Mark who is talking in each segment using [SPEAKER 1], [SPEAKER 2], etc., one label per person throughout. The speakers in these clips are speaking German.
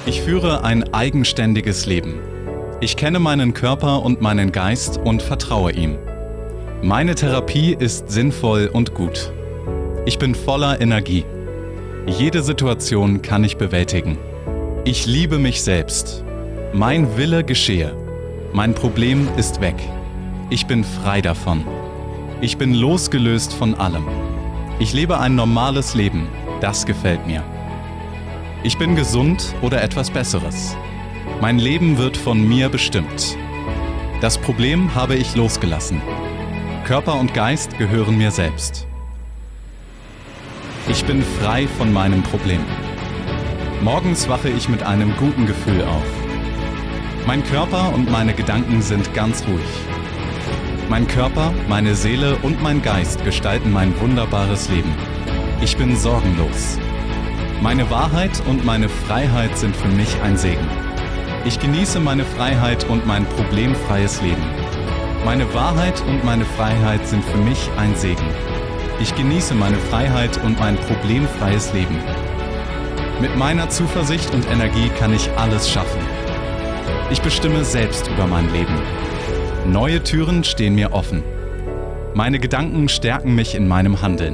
[SPEAKER 1] Ich führe ein eigenständiges Leben. Ich kenne meinen Körper und meinen Geist und vertraue ihm. Meine Therapie ist sinnvoll und gut. Ich bin voller Energie. Jede Situation kann ich bewältigen. Ich liebe mich selbst. Mein Wille geschehe. Mein Problem ist weg. Ich bin frei davon. Ich bin losgelöst von allem. Ich lebe ein normales Leben. Das gefällt mir. Ich bin gesund oder etwas Besseres. Mein Leben wird von mir bestimmt. Das Problem habe ich losgelassen. Körper und Geist gehören mir selbst. Ich bin frei von meinem Problem. Morgens wache ich mit einem guten Gefühl auf. Mein Körper und meine Gedanken sind ganz ruhig. Mein Körper, meine Seele und mein Geist gestalten mein wunderbares Leben. Ich bin sorgenlos. Meine Wahrheit und meine Freiheit sind für mich ein Segen. Ich genieße meine Freiheit und mein problemfreies Leben. Meine Wahrheit und meine Freiheit sind für mich ein Segen. Ich genieße meine Freiheit und mein problemfreies Leben. Mit meiner Zuversicht und Energie kann ich alles schaffen. Ich bestimme selbst über mein Leben. Neue Türen stehen mir offen. Meine Gedanken stärken mich in meinem Handeln.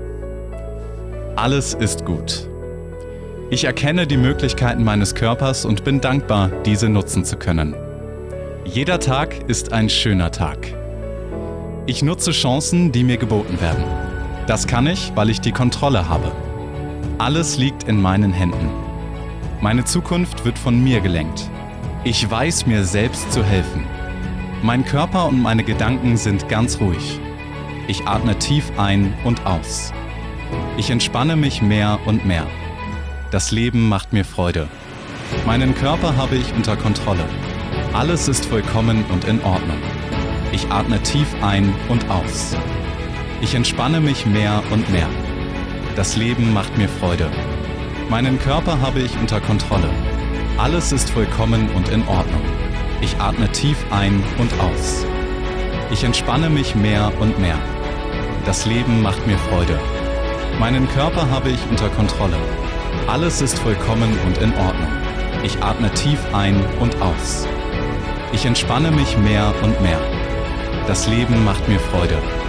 [SPEAKER 1] Alles ist gut. Ich erkenne die Möglichkeiten meines Körpers und bin dankbar, diese nutzen zu können. Jeder Tag ist ein schöner Tag. Ich nutze Chancen, die mir geboten werden. Das kann ich, weil ich die Kontrolle habe. Alles liegt in meinen Händen. Meine Zukunft wird von mir gelenkt. Ich weiß mir selbst zu helfen. Mein Körper und meine Gedanken sind ganz ruhig. Ich atme tief ein und aus. Ich entspanne mich mehr und mehr. Das Leben macht mir Freude. Meinen Körper habe ich unter Kontrolle. Alles ist vollkommen und in Ordnung. Ich atme tief ein und aus. Ich entspanne mich mehr und mehr. Das Leben macht mir Freude. Meinen Körper habe ich unter Kontrolle. Alles ist vollkommen und in Ordnung. Ich atme tief ein und aus. Ich entspanne mich mehr und mehr. Das Leben macht mir Freude. Meinen Körper habe ich unter Kontrolle. Alles ist vollkommen und in Ordnung. Ich atme tief ein und aus. Ich entspanne mich mehr und mehr. Das Leben macht mir Freude.